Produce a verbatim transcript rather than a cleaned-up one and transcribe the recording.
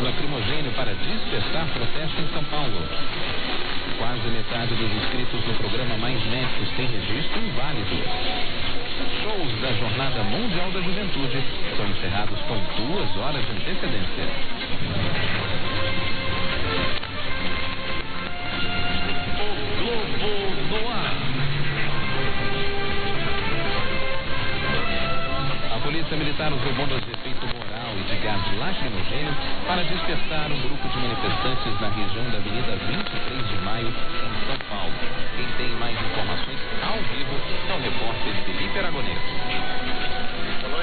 lacrimogêneo para dispersar protesto em São Paulo. Quase metade dos inscritos no programa Mais Médicos tem registro inválido. Shows da Jornada Mundial da Juventude são encerrados com duas horas de antecedência. O Globo no ar. A Polícia Militar usou bombas de efeito moral e de gás lacrimogêneo para dispersar um grupo de manifestantes na região da Avenida vinte e três de maio, em São Paulo. Quem tem mais informações ao vivo é o repórter Felipe Aragonês.